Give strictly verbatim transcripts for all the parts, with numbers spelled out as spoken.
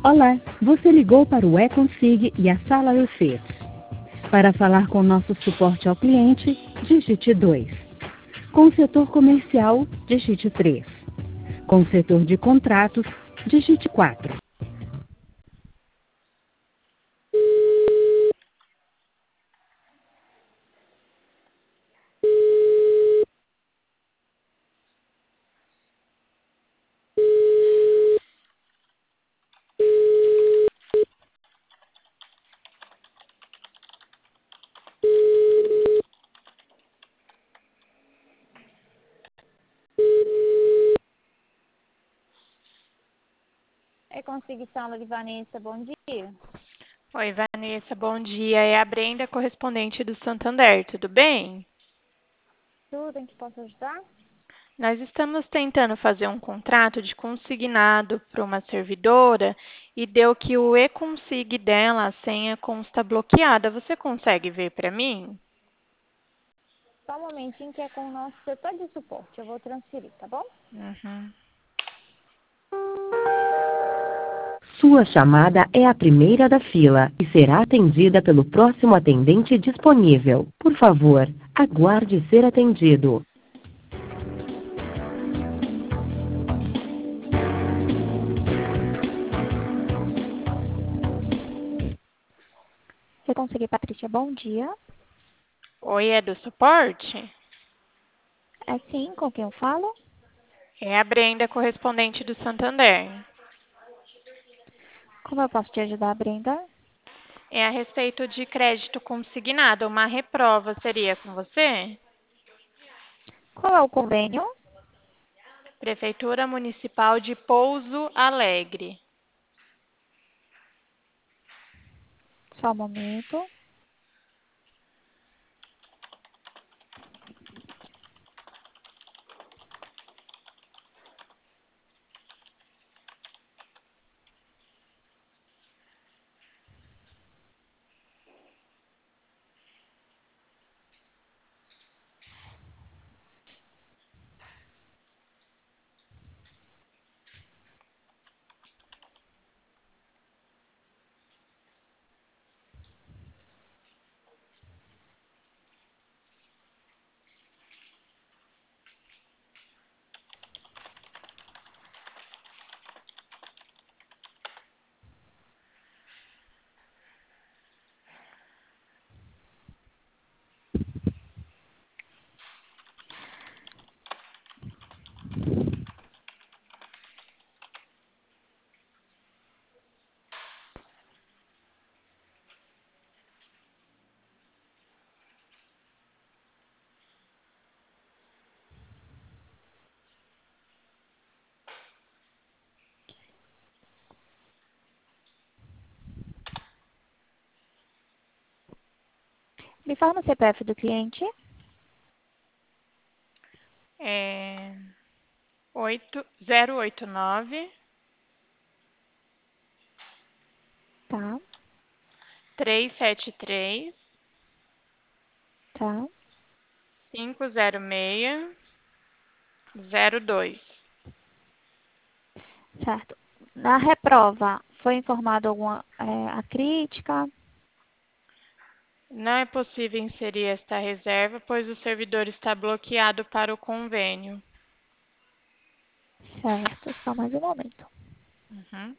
Olá, você ligou para o eConsig e a Sala Refit. Para falar com nosso suporte ao cliente, digite dois. Com o setor comercial, digite três. Com o setor de contratos, digite quatro. eConsig Sala de Vanessa, bom dia. Oi, Vanessa, bom dia. É a Brenda, correspondente do Santander, tudo bem? Tudo em que posso ajudar? Nós estamos tentando fazer um contrato de consignado para uma servidora e deu que o e-consig dela, a senha consta bloqueada. Você consegue ver para mim? Só um momentinho que é com o nosso setor de suporte. Eu vou transferir, tá bom? Uhum. Sua chamada é a primeira da fila e será atendida pelo próximo atendente disponível. Por favor, aguarde ser atendido. eConsig Patrícia, bom dia. Oi, é do suporte? É sim, com quem eu falo? É a Brenda, correspondente do Santander. Como eu posso te ajudar, Brenda? É a respeito de crédito consignado, uma reprova seria com você? Qual é o convênio? Prefeitura Municipal de Pouso Alegre. Só um momento. Me fala no C P F do cliente. É oito zero oito nove Tá, três sete três tá. cinco zero seis zero dois. Certo. Na reprova, foi informado alguma é, a crítica? Não é possível inserir esta reserva, pois o servidor está bloqueado para o convênio. Certo, só mais um momento. Uhum.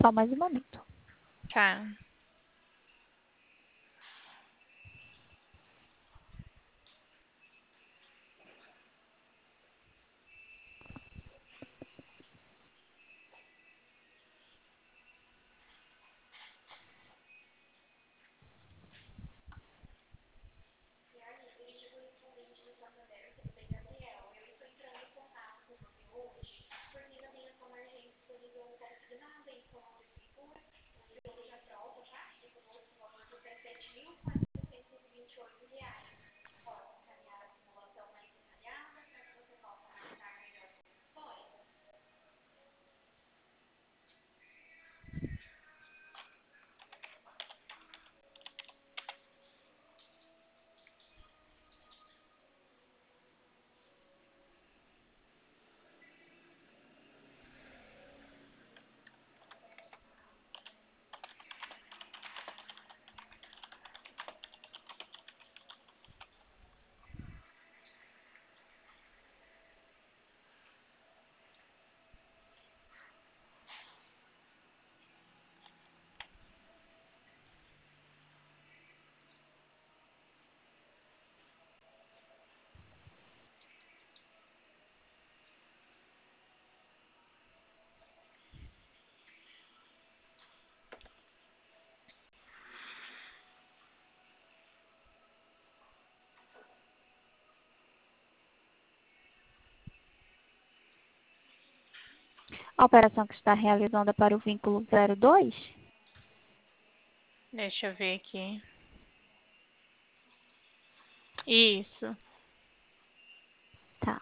Só mais um momento. Tá. A operação que está realizando é para o vínculo zero dois? Deixa eu ver aqui. Isso. Tá.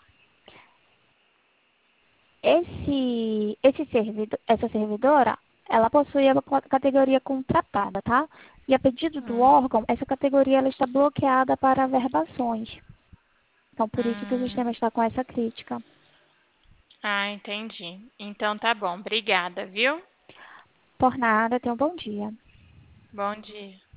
Esse, esse servidor, essa servidora, ela possui a categoria contratada, tá? E a pedido do Hum. órgão, essa categoria ela está bloqueada para averbações. Então, por isso que o Hum. sistema está com essa crítica. Ah, entendi. Então tá bom. Obrigada, viu? Por nada, tenha um bom dia. Bom dia.